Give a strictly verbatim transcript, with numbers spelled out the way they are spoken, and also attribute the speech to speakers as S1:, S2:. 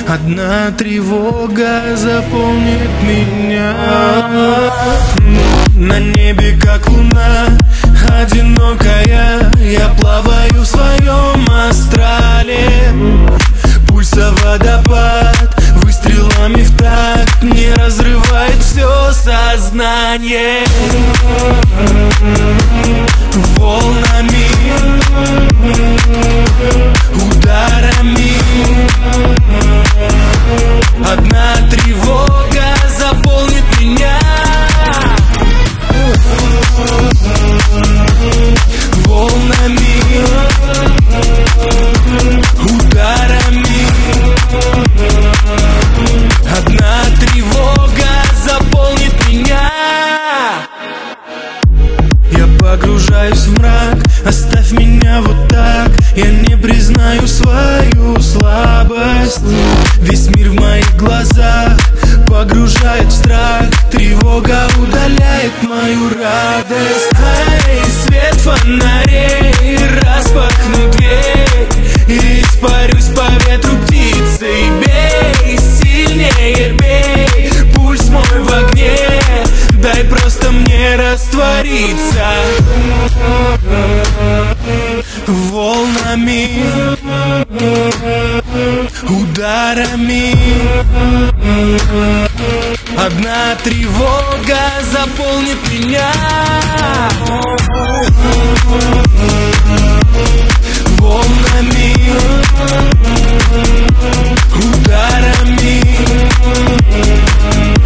S1: Одна тревога заполнит меня. На небе как луна, одинокая, я плаваю в своем астрале. Пульса водопад, выстрелами в такт не разрывает все сознание. Волнами, ударами, одна тревога заполнит меня. Волнами, ударами, одна тревога заполнит меня. Я погружаюсь в мрак, оставь меня вот так. Я не признаю свою слабость. Весь мир в моих глазах погружает в страх. Тревога удаляет мою радость. Эй, свет фонарей, распахну дверь и испарюсь по ветру птицей. Бей, сильнее бей, пульс мой в огне. Дай просто мне раствориться. Волнами, ударами, одна тревога заполнит меня. Волнами, ударами,